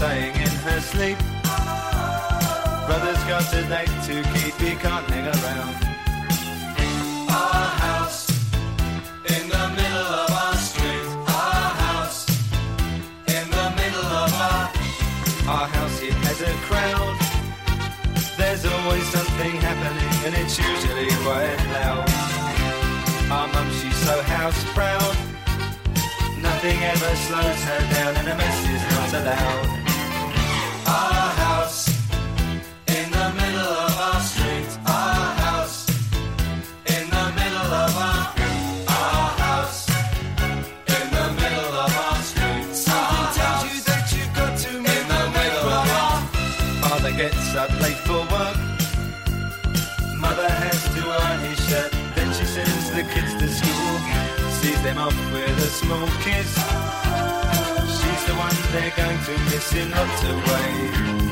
saying in her sleep, brother's got a date to keep, he can't hang around. Our house in the middle of our street. Our house in the middle of our house, it has a crowd. There's always something happening and it's usually quite loud. Our mum, she's so house proud, nothing ever slows her down and a mess is not allowed. Our house in the middle of our street. Our house in the middle of our house in the middle of our street. Something tells you that you've got to meet in the middle of our. Father gets up late for work, mother has to iron his shirt, then she sends the kids to school, sees them off with a small kiss. She's the one they're going to miss in lots of ways.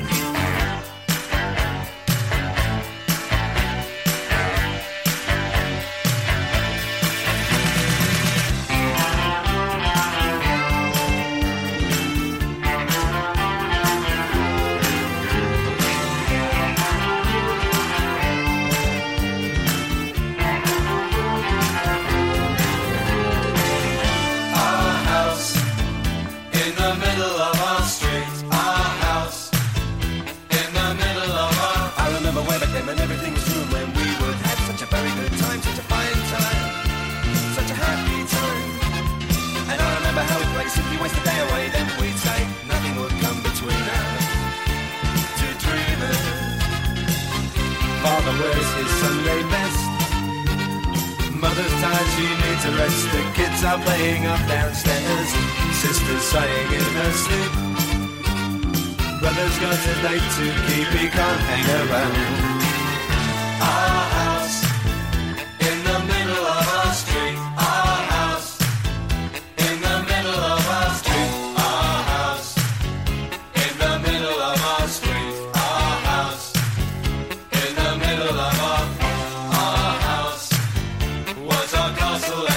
Father wears his Sunday best, mother's tired, she needs a rest. The kids are playing up downstairs, sister's sighing in her sleep, brother's got a date to keep, he can't hang around. Our house in the middle of our street. Our house in the middle of our street. Our house in the middle of our street. Our house in the middle of our house was our castle.